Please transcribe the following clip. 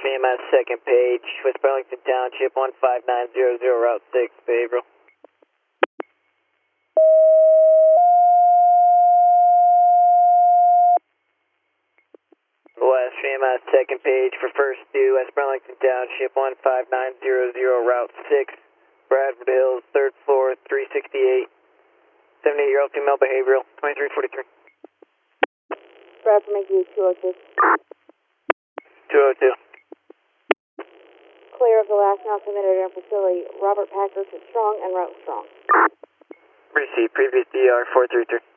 VMS second page, West Burlington Township, 15900, Route 6, behavioral. West VMS second page for first due, West Burlington Township, 15900, Route 6, Bradford Hills, 3rd floor, 368, 78-year-old female behavioral, 2343. Bradford, make you 202. 202. Clear of the last now submitted in facility, Robert Packer to Strong and Route Strong. Receive previous DR 433.